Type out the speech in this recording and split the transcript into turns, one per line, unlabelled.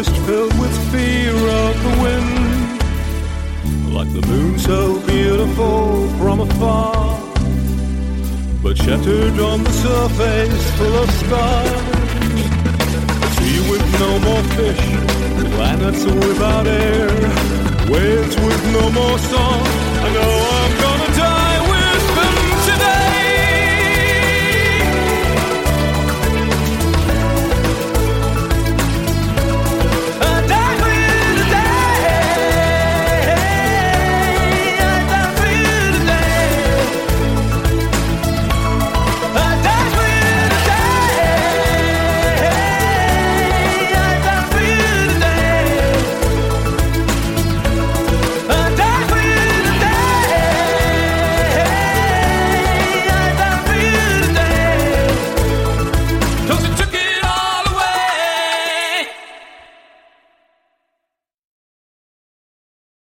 forest filled with fear of the wind, like the moon so beautiful from afar, but shattered on the surface full of stars. A sea with no more fish, planets without air, waves with no more song. I know I'm gonna